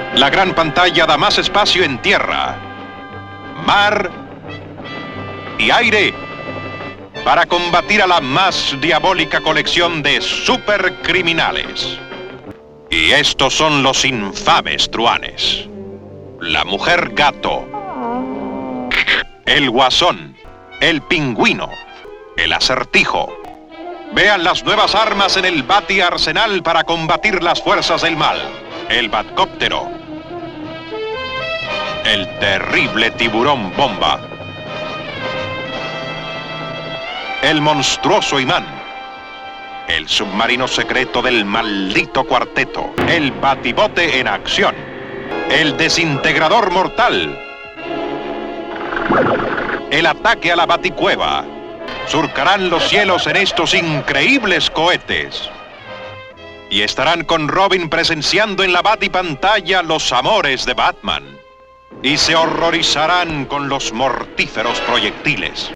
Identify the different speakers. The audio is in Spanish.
Speaker 1: La gran pantalla da más espacio en tierra, mar y aire para combatir a la más diabólica colección de supercriminales. Y estos son los infames truanes. La Mujer Gato, el Guasón, el Pingüino, el Acertijo. Vean las nuevas armas en el Bati Arsenal para combatir las fuerzas del mal. El Batcóptero, el terrible Tiburón Bomba, el monstruoso Imán, el submarino secreto del maldito cuarteto, el Batibote en acción, el desintegrador mortal, el ataque a la Baticueva. Surcarán los cielos en estos increíbles cohetes. Y estarán con Robin presenciando en la Batipantalla los amores de Batman. Y se horrorizarán con los mortíferos proyectiles.